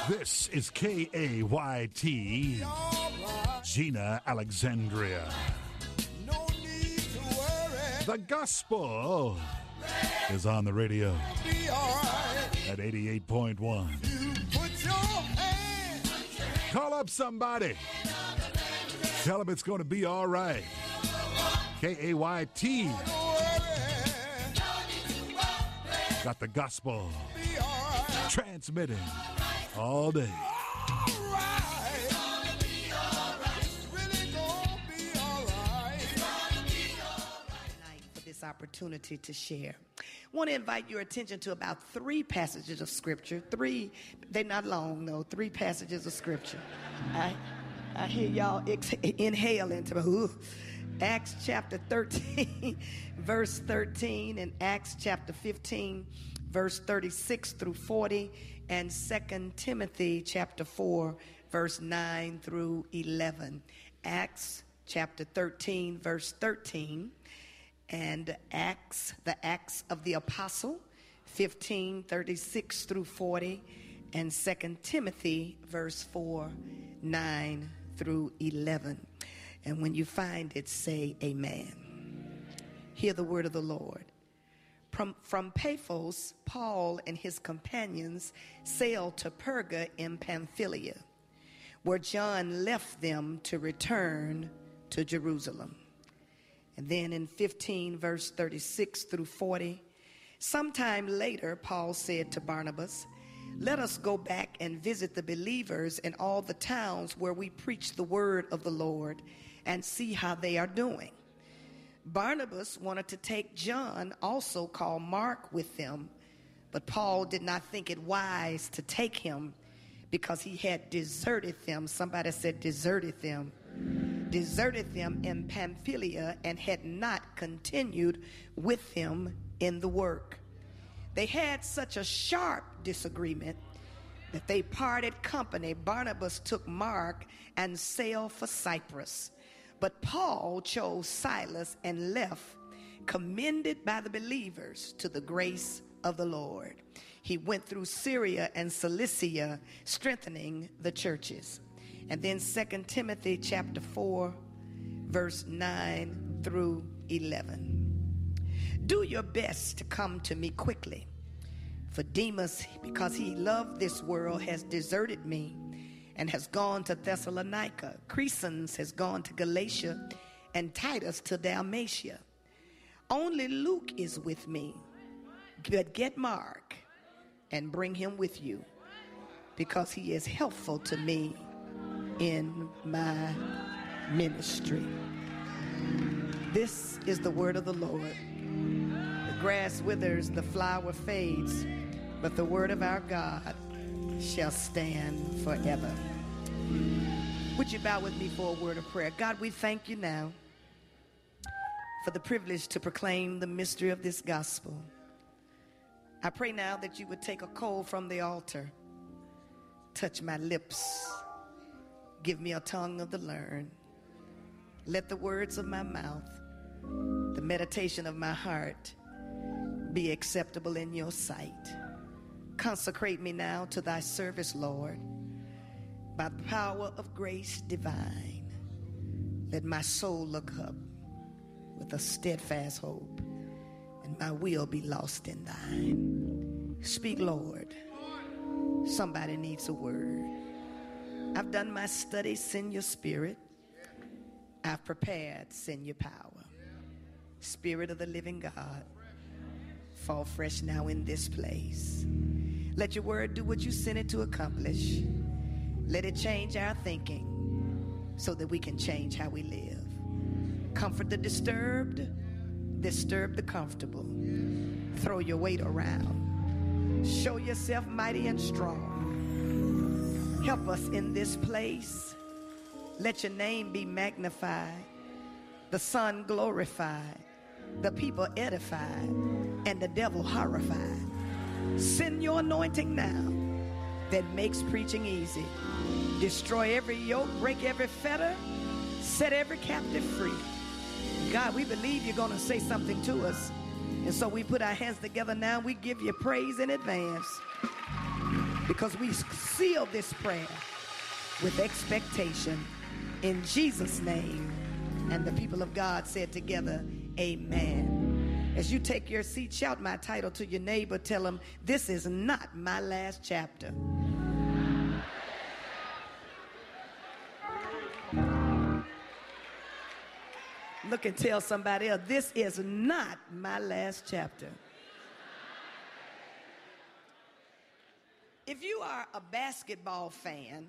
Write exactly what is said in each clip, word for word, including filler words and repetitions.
This is K A Y T, Gina Alexandria. No need to worry. The gospel is on the radio Be all right. at eighty-eight point one. You put your hand. Call up somebody. Tell them it's going to be all right. K A Y T. Don't worry. Got the gospel Be all right. transmitting all day. All right. It's really gonna be all right. Tonight for this opportunity to share. I want to invite your attention to about three passages of scripture. Three, they're not long, though. Three passages of scripture. I, I hear y'all ex- inhale into ooh. Acts chapter thirteen, verse thirteen, and Acts chapter fifteen, verse thirty-six through forty, and Second Timothy chapter four, verse nine through eleven. Acts chapter thirteen, verse thirteen, and Acts, the Acts of the Apostle, fifteen, thirty-six through forty, and Second Timothy, verse four, nine through eleven. And when you find it, say amen. Hear the word of the Lord. From, from Paphos, Paul and his companions sailed to Perga in Pamphylia, where John left them to return to Jerusalem. And then in fifteen, verse thirty-six through forty, sometime later, Paul said to Barnabas, "Let us go back and visit the believers in all the towns where we preach the word of the Lord and see how they are doing." Barnabas wanted to take John, also called Mark, with them, but Paul did not think it wise to take him because he had deserted them. Somebody said deserted them. Deserted them in Pamphylia and had not continued with them in the work. They had such a sharp disagreement that they parted company. Barnabas took Mark and sailed for Cyprus. But Paul chose Silas and left, commended by the believers to the grace of the Lord. He went through Syria and Cilicia, strengthening the churches. And then Second Timothy chapter four, verse nine through eleven. Do your best to come to me quickly. For Demas, because he loved this world, has deserted me and has gone to Thessalonica. Crescens has gone to Galatia, and Titus to Dalmatia. Only Luke is with me. But get Mark and bring him with you, because he is helpful to me in my ministry. This is the word of the Lord. The grass withers, the flower fades, but the word of our God shall stand forever. Would you bow with me for a word of prayer? God, we thank you now for the privilege to proclaim the mystery of this gospel. I pray now that you would take a coal from the altar, touch my lips, give me a tongue of the learned. Let the words of my mouth, the meditation of my heart, be acceptable in your sight. Consecrate me now to thy service, Lord, by the power of grace divine. Let my soul look up with a steadfast hope, and my will be lost in thine. Speak, Lord. Somebody needs a word. I've done my study, send your spirit. I've prepared, send your power. Spirit of the living God, fall fresh now in this place. Let your word do what you sent it to accomplish. Let it change our thinking so that we can change how we live. Comfort the disturbed, disturb the comfortable. Throw your weight around. Show yourself mighty and strong. Help us in this place. Let your name be magnified, the Son glorified, the people edified, and the devil horrified. Send your anointing now that makes preaching easy. Destroy every yoke, break every fetter, set every captive free. God, we believe you're going to say something to us. And so we put our hands together now. We give you praise in advance. because we seal this prayer with expectation in Jesus' name. And the people of God said together, amen. As you take your seat, shout my title to your neighbor. Tell him, this is not my last chapter. Look and tell somebody else, this is not my last chapter. If you are a basketball fan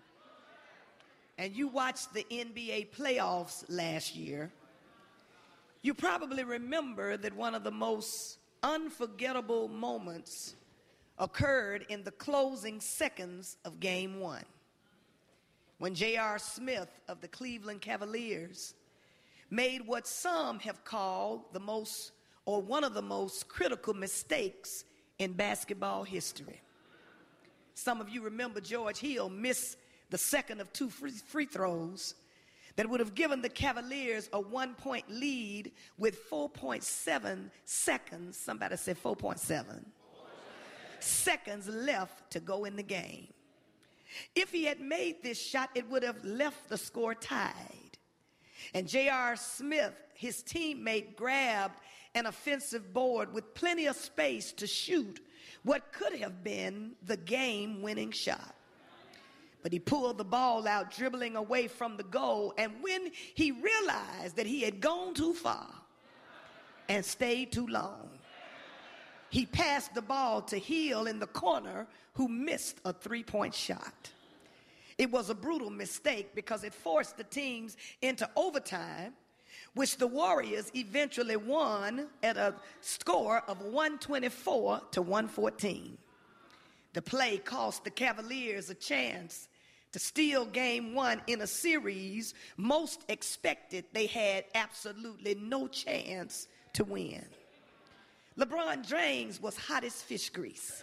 and you watched the N B A playoffs last year, you probably remember that one of the most unforgettable moments occurred in the closing seconds of game one, when J R. Smith of the Cleveland Cavaliers made what some have called the most, or one of the most critical mistakes in basketball history. Some of you remember George Hill missed the second of two free, free throws that would have given the Cavaliers a one-point lead with four point seven seconds. Somebody said four point seven seconds left to go in the game. If he had made this shot, it would have left the score tied. And J R. Smith, his teammate, grabbed an offensive board with plenty of space to shoot what could have been the game-winning shot. But he pulled the ball out, dribbling away from the goal, and when he realized that he had gone too far and stayed too long, he passed the ball to Hill in the corner, who missed a three-point shot. It was a brutal mistake because it forced the teams into overtime, which the Warriors eventually won at a score of one twenty-four to one fourteen. The play cost the Cavaliers a chance to steal game one in a series most expected they had absolutely no chance to win. LeBron James was hot as fish grease.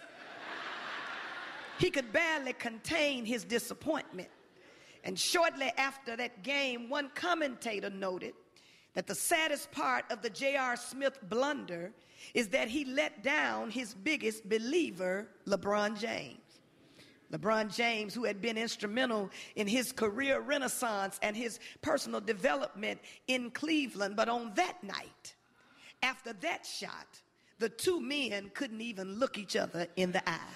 He could barely contain his disappointment. And shortly after that game, one commentator noted that the saddest part of the J R. Smith blunder is that he let down his biggest believer, LeBron James. LeBron James, who had been instrumental in his career renaissance and his personal development in Cleveland. But on that night, after that shot, the two men couldn't even look each other in the eye.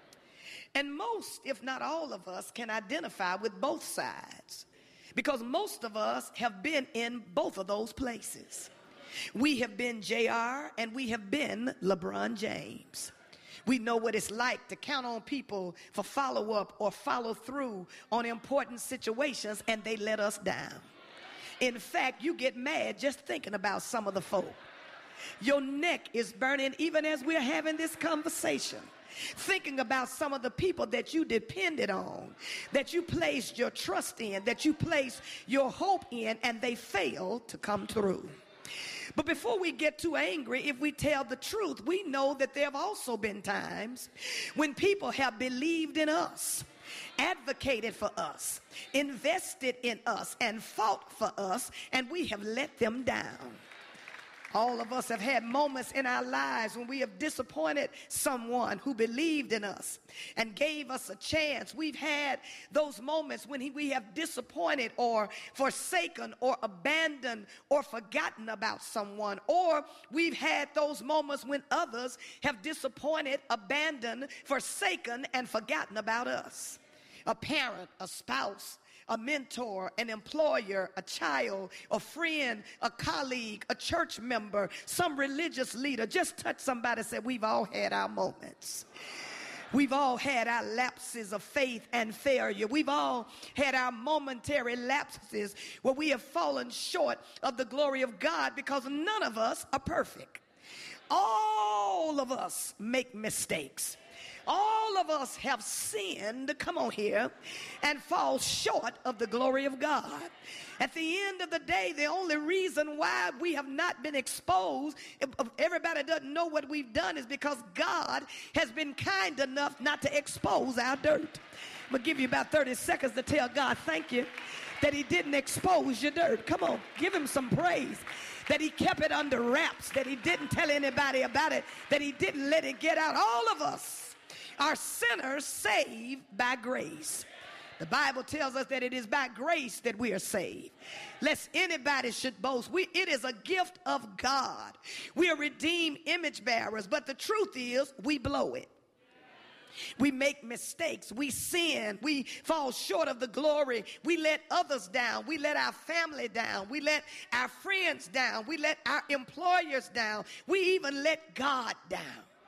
And most, if not all of us, can identify with both sides, because most of us have been in both of those places. We have been J R and we have been LeBron James. We know what it's like to count on people for follow-up or follow-through on important situations, and they let us down. In fact, you get mad just thinking about some of the folk. Your neck is burning even as we're having this conversation, thinking about some of the people that you depended on, that you placed your trust in, that you placed your hope in, and they failed to come through. But before we get too angry, if we tell the truth, we know that there have also been times when people have believed in us, advocated for us, invested in us, and fought for us, and we have let them down. All of us have had moments in our lives when we have disappointed someone who believed in us and gave us a chance. We've had those moments when he, we have disappointed or forsaken or abandoned or forgotten about someone. Or we've had those moments when others have disappointed, abandoned, forsaken, and forgotten about us. A parent, a spouse, a mentor, an employer, a child, a friend, a colleague, a church member, some religious leader. Just touch somebody and say, we've all had our moments. We've all had our lapses of faith and failure. We've all had our momentary lapses where we have fallen short of the glory of God, because none of us are perfect. All of us make mistakes. All of us have sinned, come on here, and fall short of the glory of God. At the end of the day, the only reason why we have not been exposed, if everybody doesn't know what we've done, is because God has been kind enough not to expose our dirt. I'm going to give you about thirty seconds to tell God thank you that he didn't expose your dirt. Come on, give him some praise. That he kept it under wraps, that he didn't tell anybody about it, that he didn't let it get out. All of us are sinners saved by grace. The Bible tells us that it is by grace that we are saved. Lest anybody should boast. We, it is a gift of God. We are redeemed image bearers, but the truth is we blow it. We make mistakes. We sin. We fall short of the glory. We let others down. We let our family down. We let our friends down. We let our employers down. We even let God down.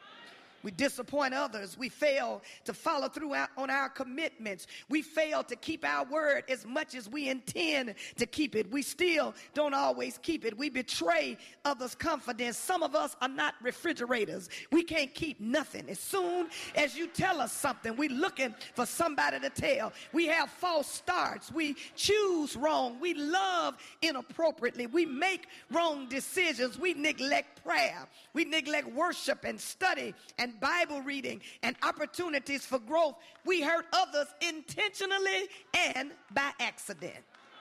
We disappoint others. We fail to follow through on our commitments. We fail to keep our word as much as we intend to keep it. We still don't always keep it. We betray others' confidence. Some of us are not refrigerators. We can't keep nothing. As soon as you tell us something, we're looking for somebody to tell. We have false starts. We choose wrong. We love inappropriately. We make wrong decisions. We neglect prayer. We neglect worship and study and Bible reading and opportunities for growth. We hurt others intentionally and by accident.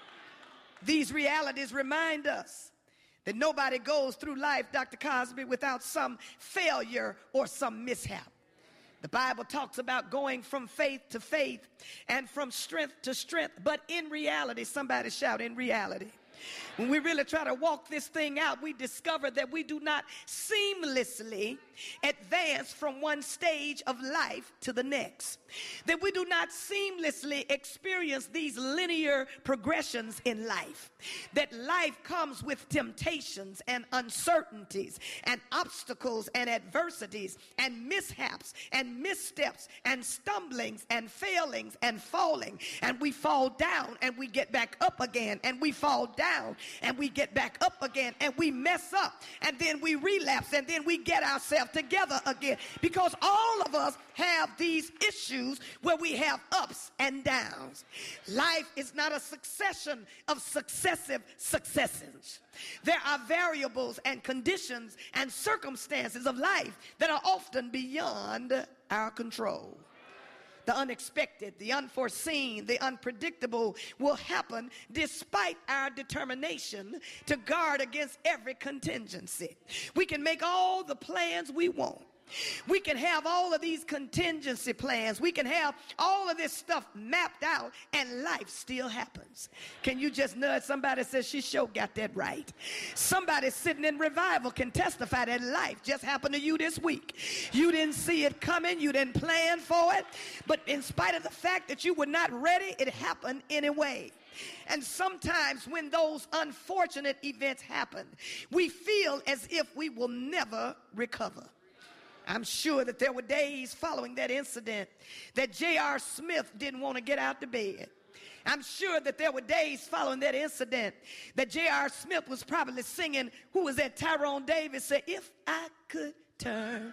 These realities remind us that nobody goes through life, Doctor Cosby, without some failure or some mishap. The Bible talks about going from faith to faith and from strength to strength. But in reality, somebody shout, in reality. When we really try to walk this thing out, we discover that we do not seamlessly advance from one stage of life to the next. That we do not seamlessly experience these linear progressions in life. That life comes with temptations and uncertainties and obstacles and adversities and mishaps and missteps and stumblings and failings and falling. And we fall down and we get back up again, and we fall down and we get back up again, and we mess up, and then we relapse, and then we get ourselves together again, because all of us have these issues where we have ups and downs. Life is not a succession of successive successes. There are variables and conditions and circumstances of life that are often beyond our control. The unexpected, the unforeseen, the unpredictable will happen despite our determination to guard against every contingency. We can make all the plans we want. We can have all of these contingency plans. We can have all of this stuff mapped out, and life still happens. Can you just nudge somebody that says, she sure got that right? Somebody sitting in revival can testify that life just happened to you this week. You didn't see it coming. You didn't plan for it. But in spite of the fact that you were not ready, it happened anyway. And sometimes when those unfortunate events happen, we feel as if we will never recover. I'm sure that there were days following that incident that J R Smith didn't want to get out of bed. I'm sure that there were days following that incident that J R Smith was probably singing, who was that? Tyrone Davis said, if I could turn.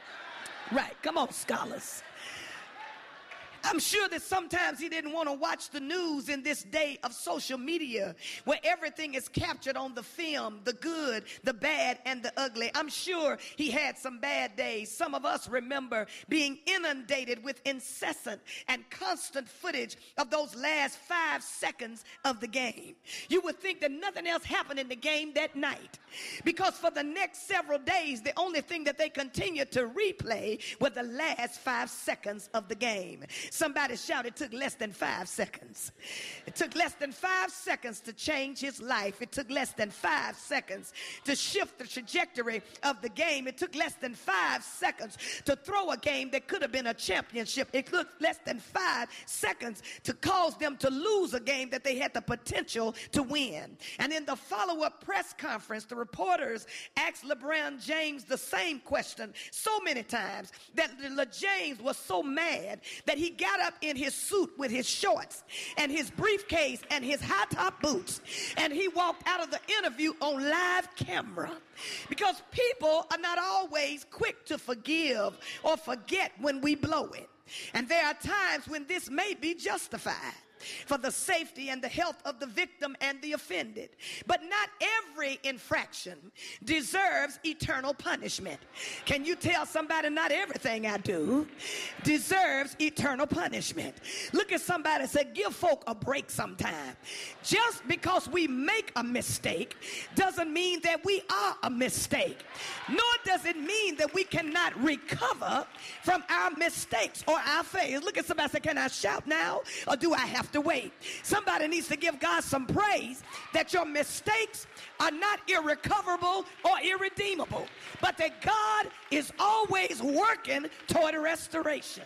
Right, come on, scholars. I'm sure that sometimes he didn't want to watch the news in this day of social media where everything is captured on the film, the good, the bad, and the ugly. I'm sure he had some bad days. Some of us remember being inundated with incessant and constant footage of those last five seconds of the game. You would think that nothing else happened in the game that night, because for the next several days, the only thing that they continued to replay were the last five seconds of the game. Somebody shouted, it took less than five seconds. It took less than five seconds to change his life. It took less than five seconds to shift the trajectory of the game. It took less than five seconds to throw a game that could have been a championship. It took less than five seconds to cause them to lose a game that they had the potential to win. And in the follow-up press conference, the reporters asked LeBron James the same question so many times that LeJames was so mad that he got up in his suit with his shorts and his briefcase and his high-top boots, and he walked out of the interview on live camera, because people are not always quick to forgive or forget when we blow it. And there are times when this may be justified. for the safety and the health of the victim and the offended. But not every infraction deserves eternal punishment. Can you tell somebody not everything I do deserves eternal punishment? Look at somebody and say, give folk a break sometime. Just because we make a mistake doesn't mean that we are a mistake. Nor does it mean that we cannot recover from our mistakes or our failures. Look at somebody and say, can I shout now or do I have to wait? Somebody needs to give God some praise that your mistakes are not irrecoverable or irredeemable, but that God is always working toward a restoration.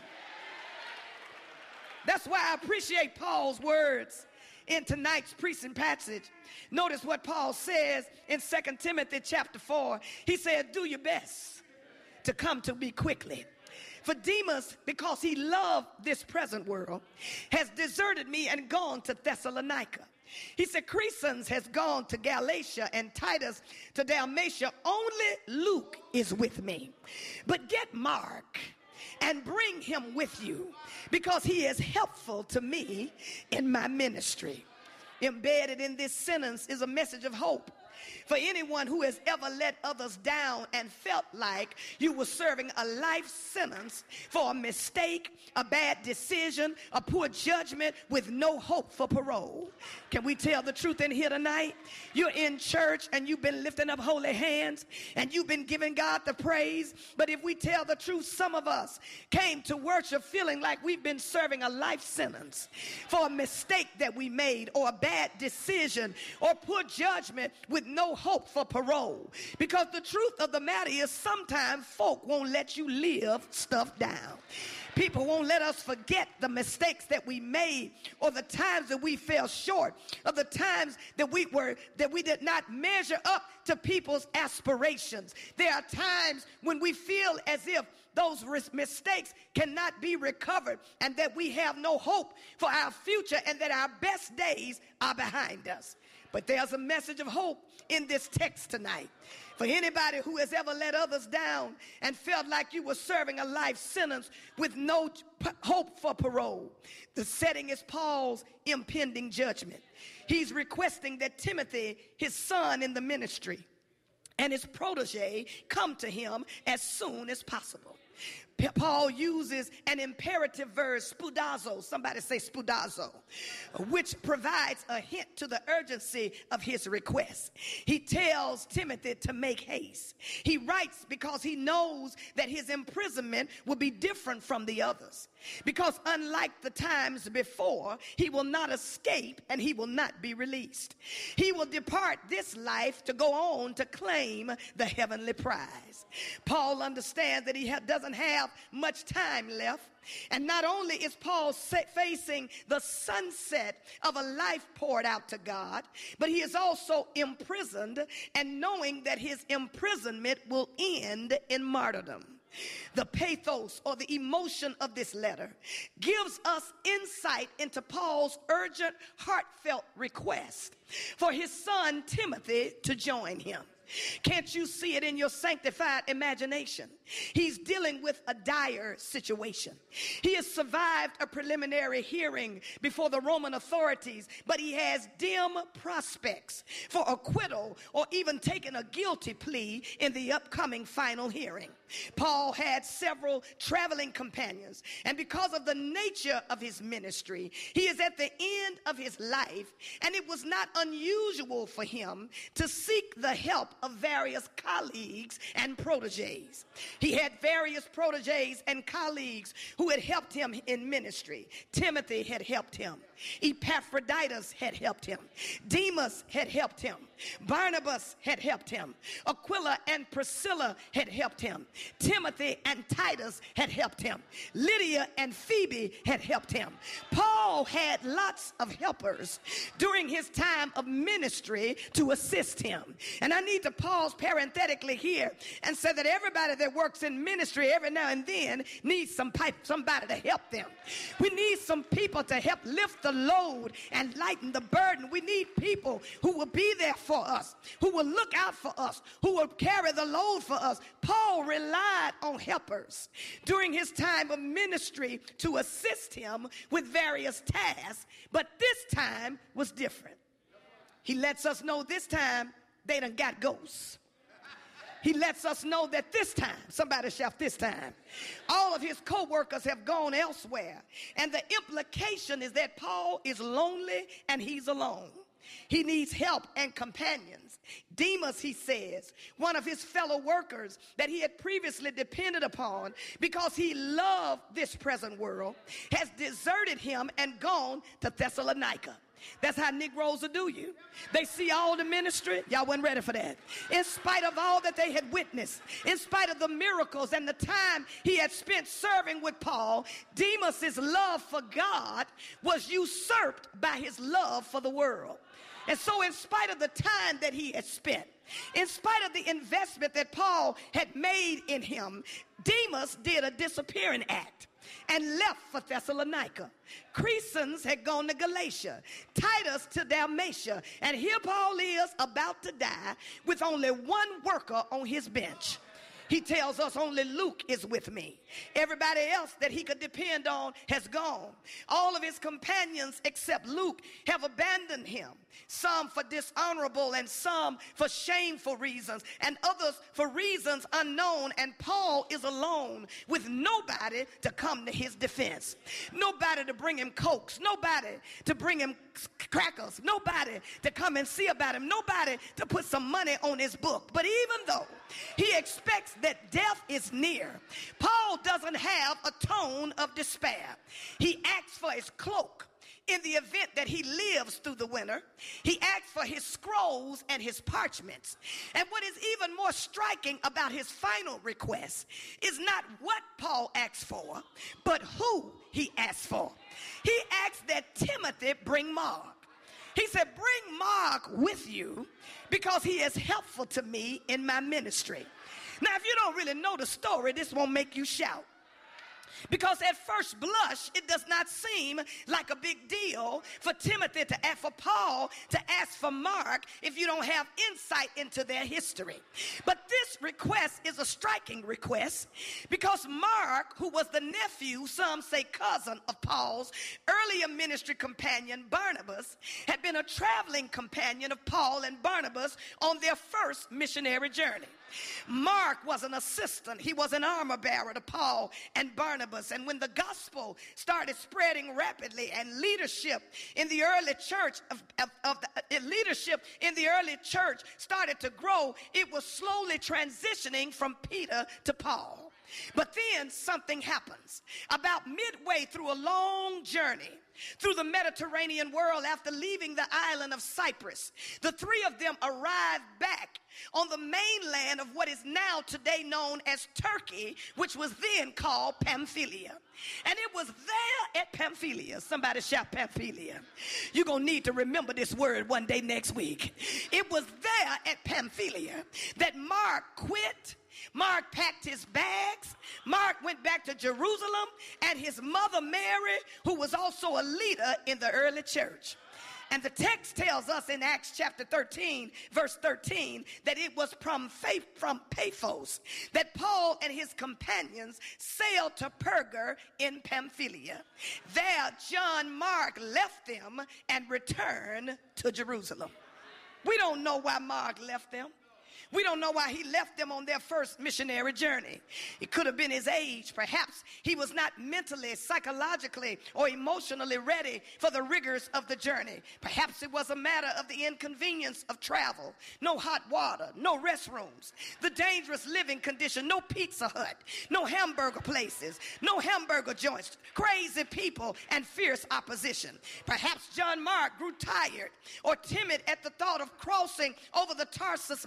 That's why I appreciate Paul's words in tonight's preaching passage. Notice what Paul says in Second Timothy chapter four. He said, do your best to come to me quickly. For Demas, because he loved this present world, has deserted me and gone to Thessalonica. He said, Crescens has gone to Galatia and Titus to Dalmatia. Only Luke is with me. But get Mark and bring him with you, because he is helpful to me in my ministry. Embedded in this sentence is a message of hope for anyone who has ever let others down and felt like you were serving a life sentence for a mistake, a bad decision, a poor judgment with no hope for parole. Can we tell the truth in here tonight? You're in church and you've been lifting up holy hands and you've been giving God the praise. But if we tell the truth, some of us came to worship feeling like we've been serving a life sentence for a mistake that we made, or a bad decision, or poor judgment with no hope for parole. Because the truth of the matter is, sometimes folk won't let you live stuff down. People won't let us forget the mistakes that we made, or the times that we fell short, or the times that we were that we did not measure up to people's aspirations. There are times when we feel as if those mistakes cannot be recovered, and that we have no hope for our future, and that our best days are behind us. But there's a message of hope in this text tonight. For anybody who has ever let others down and felt like you were serving a life sentence with no p- hope for parole, the setting is Paul's impending judgment. He's requesting that Timothy, his son in the ministry, and his protege come to him as soon as possible. Paul uses an imperative verb, spudazo. Somebody say spudazo, which provides a hint to the urgency of his request. He tells Timothy to make haste. He writes because he knows that his imprisonment will be different from the others. Because unlike the times before, he will not escape and he will not be released. He will depart this life to go on to claim the heavenly prize. Paul understands that he ha- doesn't have much time left. And not only is Paul facing the sunset of a life poured out to God, but he is also imprisoned, and knowing that his imprisonment will end in martyrdom. The pathos, or the emotion of this letter, gives us insight into Paul's urgent, heartfelt request for his son Timothy to join him. Can't you see it in your sanctified imagination? He's dealing with a dire situation. He has survived a preliminary hearing before the Roman authorities, but he has dim prospects for acquittal or even taking a guilty plea in the upcoming final hearing. Paul had several traveling companions, and because of the nature of his ministry, he is at the end of his life, and it was not unusual for him to seek the help of various colleagues and proteges. He had various proteges and colleagues who had helped him in ministry. Timothy had helped him. Epaphroditus had helped him. Demas had helped him. Barnabas had helped him. Aquila and Priscilla had helped him. Timothy and Titus had helped him. Lydia and Phoebe had helped him. Paul had lots of helpers during his time of ministry to assist him. And I need to pause parenthetically here and say that everybody that works in ministry every now and then needs some pipe, somebody to help them. We need some people to help lift the load and lighten the burden. We need people who will be there for us, who will look out for us, who will carry the load for us. Paul relied on helpers during his time of ministry to assist him with various tasks, but this time was different. He lets us know this time they done got ghosts. He lets us know that this time, somebody shout this time, all of his co-workers have gone elsewhere. And the implication is that Paul is lonely and he's alone. He needs help and companions. Demas, he says, one of his fellow workers that he had previously depended upon because he loved this present world, has deserted him and gone to Thessalonica. That's how Negroes will do you. They see all the ministry. Y'all wasn't ready for that. In spite of all that they had witnessed, in spite of the miracles and the time he had spent serving with Paul, Demas's love for God was usurped by his love for the world. And so in spite of the time that he had spent, in spite of the investment that Paul had made in him, Demas did a disappearing act and left for Thessalonica. Crescens had gone to Galatia, Titus to Dalmatia, and here Paul is about to die with only one worker on his bench. He tells us only Luke is with me. Everybody else that he could depend on has gone. All of his companions except Luke have abandoned him. Some for dishonorable and some for shameful reasons and others for reasons unknown. And Paul is alone with nobody to come to his defense. Nobody to bring him cokes. Nobody to bring him crackers. Nobody to come and see about him. Nobody to put some money on his book. But even though he expects that death is near, Paul doesn't have a tone of despair. He asks for his cloak in the event that he lives through the winter. He asks for his scrolls and his parchments. And what is even more striking about his final request is not what Paul asks for, but who he asks for. He asks that Timothy bring Mark. He said, bring Mark with you because he is helpful to me in my ministry. Now, if you don't really know the story, this won't make you shout. Because at first blush, it does not seem like a big deal for Timothy to ask for Paul to ask for Mark if you don't have insight into their history. But this request is a striking request because Mark, who was the nephew, some say cousin of Paul's earlier ministry companion Barnabas, had been a traveling companion of Paul and Barnabas on their first missionary journey. Mark was an assistant. He was an armor bearer to Paul and Barnabas. And when the gospel started spreading rapidly and leadership in the early church of, of, of the, leadership in the early church started to grow, it was slowly transitioning from Peter to Paul. But then something happens. About midway through a long journey through the Mediterranean world after leaving the island of Cyprus, the three of them arrived back on the mainland of what is now today known as Turkey, which was then called Pamphylia. And it was there at Pamphylia. Somebody shout Pamphylia. You're going to need to remember this word one day next week. It was there at Pamphylia that Mark quit. Mark packed his bags. Mark went back to Jerusalem, and his mother Mary, who was also a leader in the early church. And the text tells us in Acts chapter thirteen, verse thirteen, that it was from, from Paphos that Paul and his companions sailed to Perga in Pamphylia. There, John Mark left them and returned to Jerusalem. We don't know why Mark left them. We don't know why he left them on their first missionary journey. It could have been his age. Perhaps he was not mentally, psychologically, or emotionally ready for the rigors of the journey. Perhaps it was a matter of the inconvenience of travel. No hot water, no restrooms, the dangerous living condition, no Pizza Hut, no hamburger places, no hamburger joints, crazy people, and fierce opposition. Perhaps John Mark grew tired or timid at the thought of crossing over the Tarsus mountain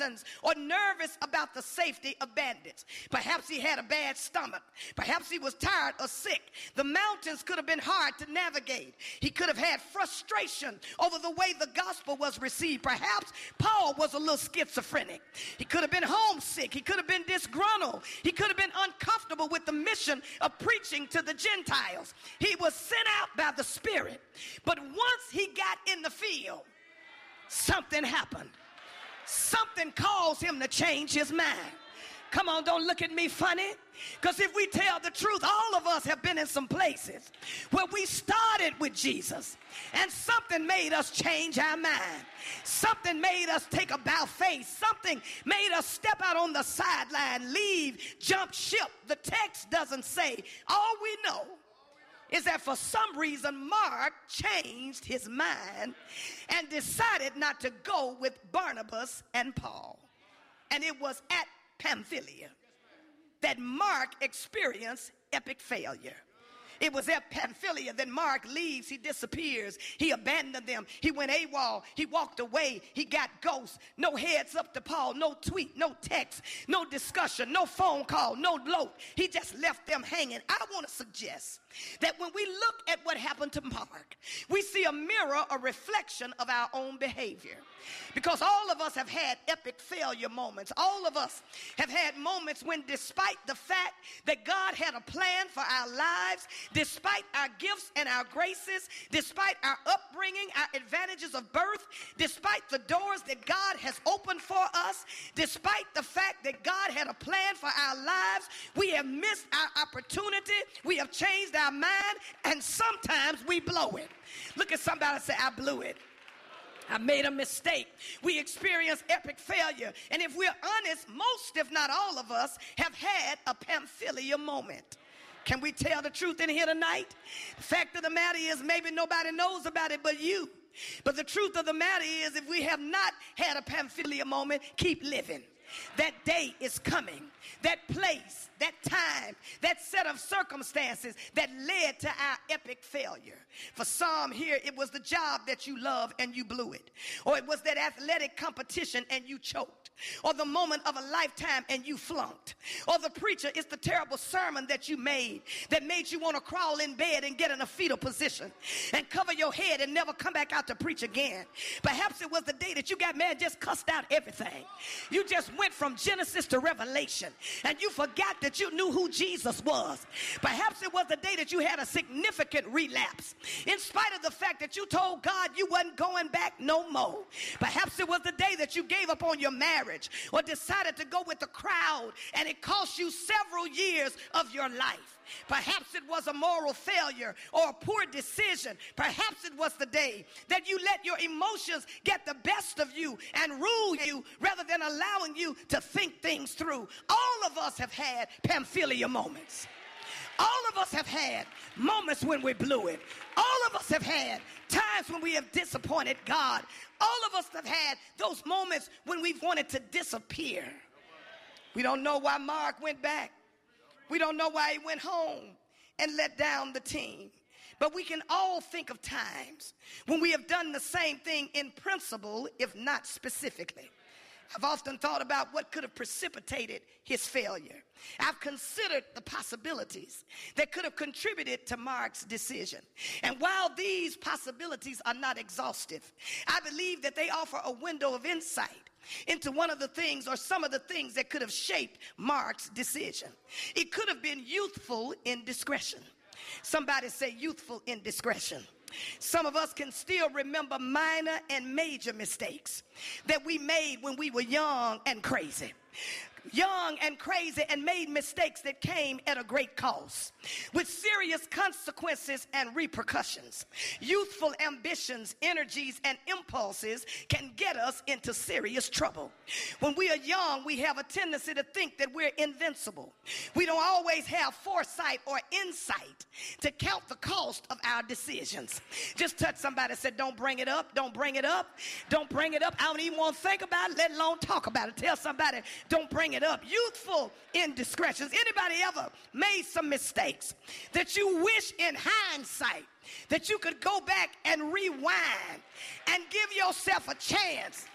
mountains or nervous about the safety of bandits. Perhaps he had a bad stomach. Perhaps he was tired or sick. The mountains could have been hard to navigate. He could have had frustration over the way the gospel was received. Perhaps Paul was a little schizophrenic. He could have been homesick. He could have been disgruntled. He could have been uncomfortable with the mission of preaching to the Gentiles. He was sent out by the Spirit. But once he got in the field, something happened. Something caused him to change his mind. Come on, don't look at me funny. Because if we tell the truth, all of us have been in some places where we started with Jesus and something made us change our mind. Something made us take a bow face. Something made us step out on the sideline, leave, jump ship. The text doesn't say. All we know is that for some reason Mark changed his mind and decided not to go with Barnabas and Paul. And it was at Pamphylia that Mark experienced epic failure. It was at Pamphylia that Mark leaves. He disappears. He abandoned them. He went AWOL. He walked away. He got ghosts. No heads up to Paul. No tweet. No text. No discussion. No phone call. No note. He just left them hanging. I want to suggest that when we look at what happened to Mark, we see a mirror, a reflection of our own behavior. Because all of us have had epic failure moments. All of us have had moments when, despite the fact that God had a plan for our lives, despite our gifts and our graces, despite our upbringing, our advantages of birth, despite the doors that God has opened for us, despite the fact that God had a plan for our lives, we have missed our opportunity, we have changed our mind, and sometimes we blow it. Look at somebody and say, I blew it. I made a mistake. We experience epic failure. And if we're honest, most, if not all of us, have had a Pamphylia moment. Can we tell the truth in here tonight? The fact of the matter is maybe nobody knows about it but you. But the truth of the matter is if we have not had a Pamphylia moment, keep living. That day is coming. That place, that time, that set of circumstances that led to our epic failure. For some here, it was the job that you love and you blew it. Or it was that athletic competition and you choked. Or the moment of a lifetime and you flunked. Or the preacher, it's the terrible sermon that you made that made you want to crawl in bed and get in a fetal position and cover your head and never come back out to preach again. Perhaps it was the day that you got mad, just cussed out everything. You just went from Genesis to Revelation and you forgot that you knew who Jesus was. Perhaps it was the day that you had a significant relapse in spite of the fact that you told God you wasn't going back no more. Perhaps it was the day that you gave up on your marriage or decided to go with the crowd and it cost you several years of your life. Perhaps it was a moral failure or a poor decision. Perhaps it was the day that you let your emotions get the best of you and rule you rather than allowing you to think things through. All of us have had Pamphylia moments. All of us have had moments when we blew it. All of us have had times when we have disappointed God. All of us have had those moments when we've wanted to disappear. We don't know why Mark went back. We don't know why he went home and let down the team. But we can all think of times when we have done the same thing in principle, if not specifically. I've often thought about what could have precipitated his failure. I've considered the possibilities that could have contributed to Mark's decision. And while these possibilities are not exhaustive, I believe that they offer a window of insight into one of the things or some of the things that could have shaped Mark's decision. It could have been youthful indiscretion. Somebody say youthful indiscretion. Some of us can still remember minor and major mistakes that we made when we were young and crazy. Young and crazy and made mistakes that came at a great cost with serious consequences and repercussions. Youthful ambitions, energies, and impulses can get us into serious trouble. When we are young, we have a tendency to think that we're invincible. We don't always have foresight or insight to count the cost of our decisions. Just touch somebody and say, don't bring it up, don't bring it up, don't bring it up. I don't even want to think about it, let alone talk about it. Tell somebody, don't bring it up. Youthful indiscretions. Anybody ever made some mistakes that you wish in hindsight that you could go back and rewind and give yourself a chance